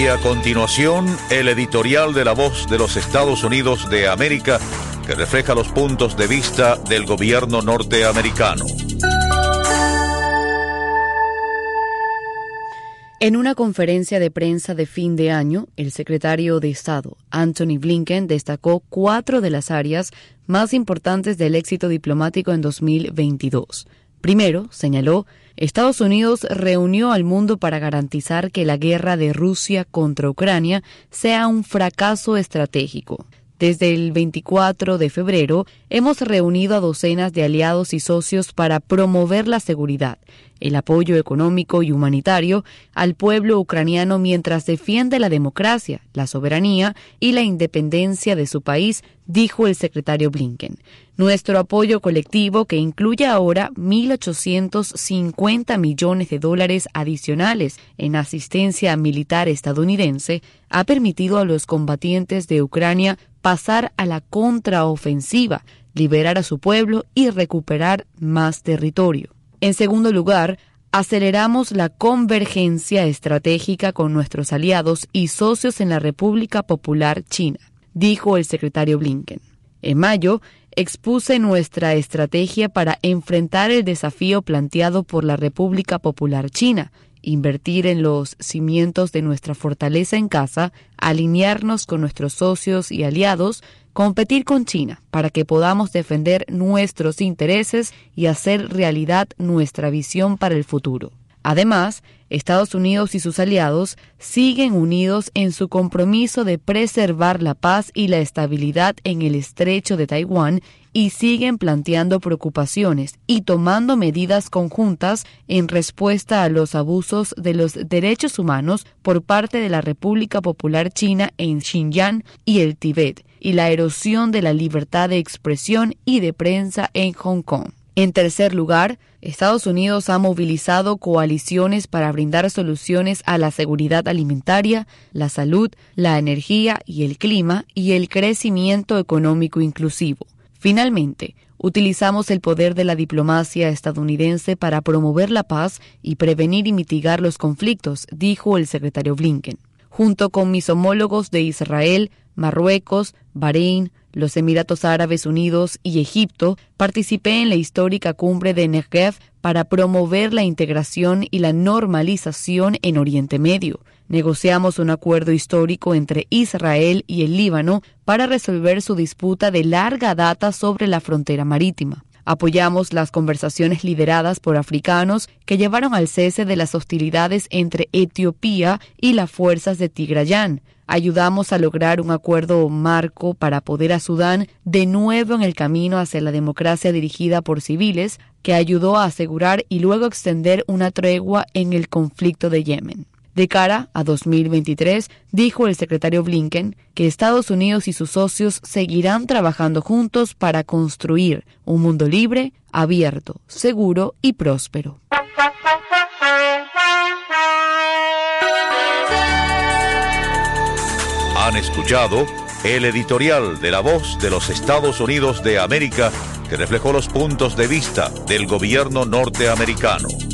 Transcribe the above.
Y a continuación, el editorial de La Voz de los Estados Unidos de América, que refleja los puntos de vista del gobierno norteamericano. En una conferencia de prensa de fin de año, el secretario de Estado, Antony Blinken, destacó 4 de las áreas más importantes del éxito diplomático en 2022. Primero, señaló, Estados Unidos reunió al mundo para garantizar que la guerra de Rusia contra Ucrania sea un fracaso estratégico. Desde el 24 de febrero, hemos reunido a docenas de aliados y socios para promover la seguridad, el apoyo económico y humanitario al pueblo ucraniano mientras defiende la democracia, la soberanía y la independencia de su país, dijo el secretario Blinken. Nuestro apoyo colectivo, que incluye ahora $1.850 millones adicionales en asistencia militar estadounidense, ha permitido a los combatientes de Ucrania pasar a la contraofensiva, liberar a su pueblo y recuperar más territorio. En segundo lugar, aceleramos la convergencia estratégica con nuestros aliados y socios en la República Popular China, dijo el secretario Blinken. En mayo, expuse nuestra estrategia para enfrentar el desafío planteado por la República Popular China, invertir en los cimientos de nuestra fortaleza en casa, alinearnos con nuestros socios y aliados, competir con China para que podamos defender nuestros intereses y hacer realidad nuestra visión para el futuro. Además, Estados Unidos y sus aliados siguen unidos en su compromiso de preservar la paz y la estabilidad en el estrecho de Taiwán y siguen planteando preocupaciones y tomando medidas conjuntas en respuesta a los abusos de los derechos humanos por parte de la República Popular China en Xinjiang y el Tíbet, y la erosión de la libertad de expresión y de prensa en Hong Kong. En tercer lugar, Estados Unidos ha movilizado coaliciones para brindar soluciones a la seguridad alimentaria, la salud, la energía y el clima y el crecimiento económico inclusivo. Finalmente, utilizamos el poder de la diplomacia estadounidense para promover la paz y prevenir y mitigar los conflictos, dijo el secretario Blinken. Junto con mis homólogos de Israel, Marruecos, Bahrein, los Emiratos Árabes Unidos y Egipto, participé en la histórica cumbre de Negev para promover la integración y la normalización en Oriente Medio. Negociamos un acuerdo histórico entre Israel y el Líbano para resolver su disputa de larga data sobre la frontera marítima. Apoyamos las conversaciones lideradas por africanos que llevaron al cese de las hostilidades entre Etiopía y las fuerzas de Tigrayán. Ayudamos a lograr un acuerdo marco para poner a Sudán de nuevo en el camino hacia la democracia dirigida por civiles, que ayudó a asegurar y luego extender una tregua en el conflicto de Yemen. De cara a 2023, dijo el secretario Blinken que Estados Unidos y sus socios seguirán trabajando juntos para construir un mundo libre, abierto, seguro y próspero. Han escuchado el editorial de La Voz de los Estados Unidos de América, que reflejó los puntos de vista del gobierno norteamericano.